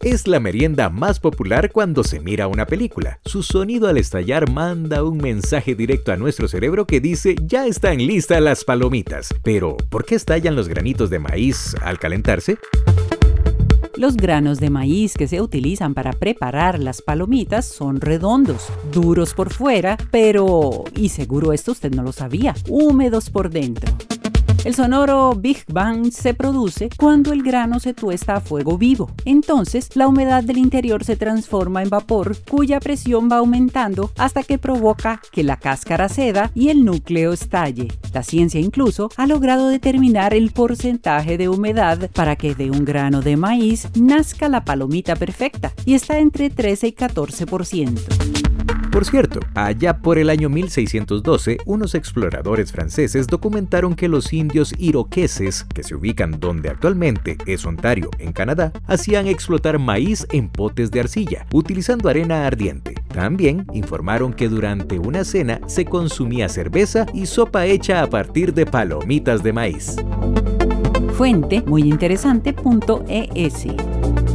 Es la merienda más popular cuando se mira una película. Su sonido al estallar manda un mensaje directo a nuestro cerebro que dice ya están listas las palomitas. Pero, ¿por qué estallan los granitos de maíz al calentarse? Los granos de maíz que se utilizan para preparar las palomitas son redondos, duros por fuera, pero, y seguro esto usted no lo sabía, húmedos por dentro. El sonoro Big Bang se produce cuando el grano se tuesta a fuego vivo. Entonces, la humedad del interior se transforma en vapor, cuya presión va aumentando hasta que provoca que la cáscara ceda y el núcleo estalle. La ciencia incluso ha logrado determinar el porcentaje de humedad para que de un grano de maíz nazca la palomita perfecta, y está entre 13 y 14%. Por cierto, allá por el año 1612, unos exploradores franceses documentaron que los indios iroqueses, que se ubican donde actualmente es Ontario, en Canadá, hacían explotar maíz en potes de arcilla, utilizando arena ardiente. También informaron que durante una cena se consumía cerveza y sopa hecha a partir de palomitas de maíz. Fuente muyinteresante.es